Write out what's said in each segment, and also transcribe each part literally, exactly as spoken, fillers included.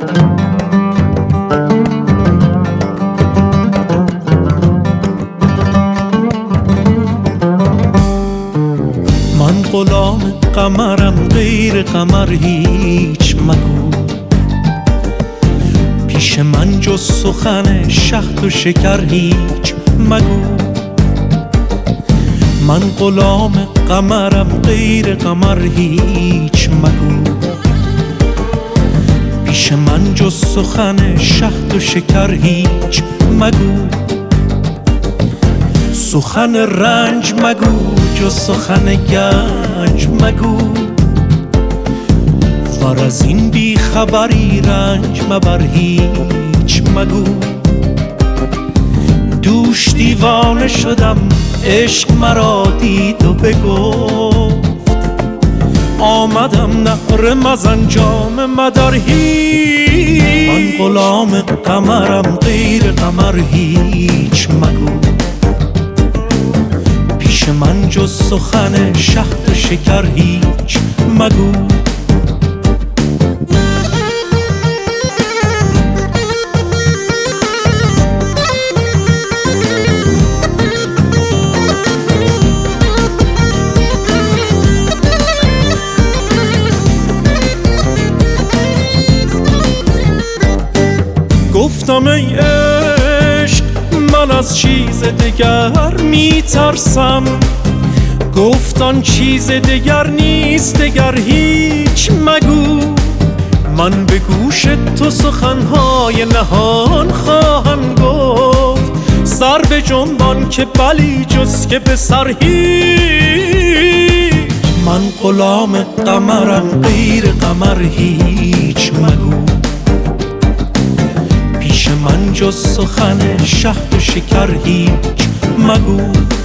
من غلام قمرم، غیر قمر هیچ مگو. پیش من جز سخن شهد و شکر هیچ مگو. من غلام قمرم، غیر قمر هیچ مگو. پیش من جز سخن شهد و شکر هیچ مگو. سخن رنج مگو، جز سخن گنج مگو. ور از این بی خبری رنج مبر هیچ مگو. دوش دیوانه شدم، عشق مرا دید و بگفت. آمدم نهر مزنجام مدر هیچ. من غلام قمرم، غیر قمر هیچ مگو. پیش من جز سخن شهد و شکر هیچ مگو. گفتم ای عشق من از چیز دگر میترسم. گفت آن چیز دگر نیست، دگر هیچ مگو. من به گوش تو سخنهای نهان خواهم گفت. سر به جنبان که بلی جز که به سر هیچ. من غلام قمرم، غیر قمر هیچ مگو. پیش من جز سخن شهد و شکر هیچ مگو.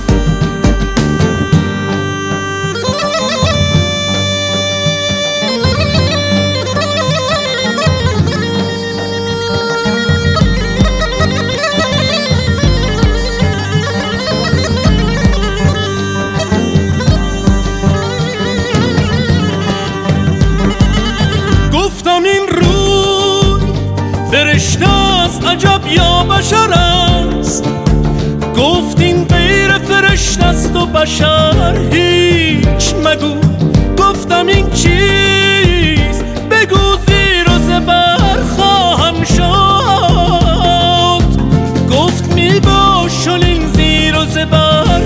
گفتم این روی فرشته است عجب یا بشر است. گفت این غیر فرشته است و بشر هیچ مگو. گفتم این چیز بگو زیر و زبر خواهم شد. گفت می باش چنین زیر و زبر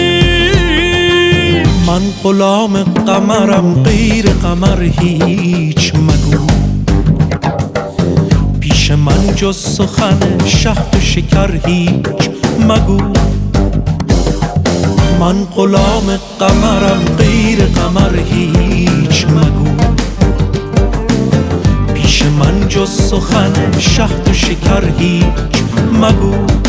هیچ. من غلام قمرم، غیر قمر هیچ مگو. پیش من جز سخن شهد و شکر هیچ مگو. من غلام قمرم، غیر قمر هیچ مگو. پیش من جز سخن شهد و شکر هیچ مگو.